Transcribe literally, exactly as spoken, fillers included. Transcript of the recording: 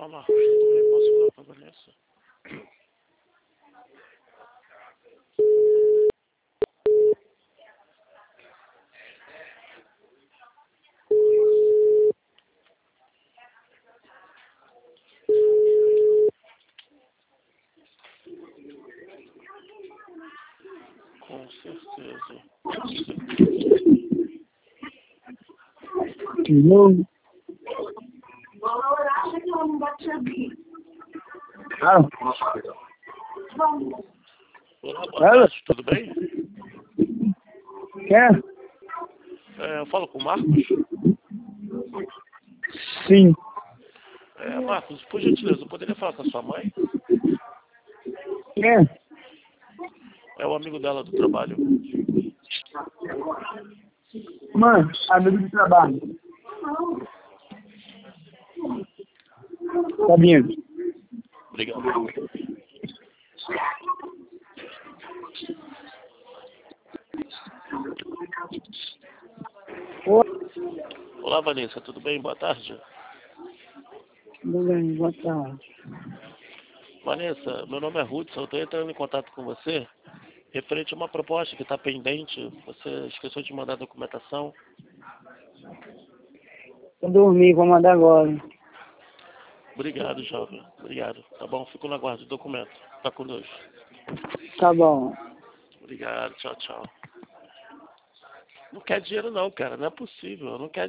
Olá, Marcos, tudo bem? Posso falar com a Vanessa? Com certeza. Não. Ah. Olá, boa tarde, tudo bem? Quer? É, eu falo com o Marcos? Sim. É, Marcos, por gentileza, eu poderia falar com a sua mãe? Quer? É o amigo dela do trabalho. Mano, amigo de trabalho. Tá vindo. Obrigado. Oi, Olá, Vanessa, tudo bem? Boa tarde. tudo bem, boa tarde. Vanessa, meu nome é Hudson, eu estou entrando em contato com você referente a uma proposta que está pendente. Você esqueceu de mandar a documentação. Eu dormi, vou mandar agora. Obrigado, jovem. Obrigado. Tá bom? Fico na guarda do documento. Tá com Deus. Tá bom. Obrigado. Tchau, tchau. Não quer dinheiro não, cara. Não é possível. Não quer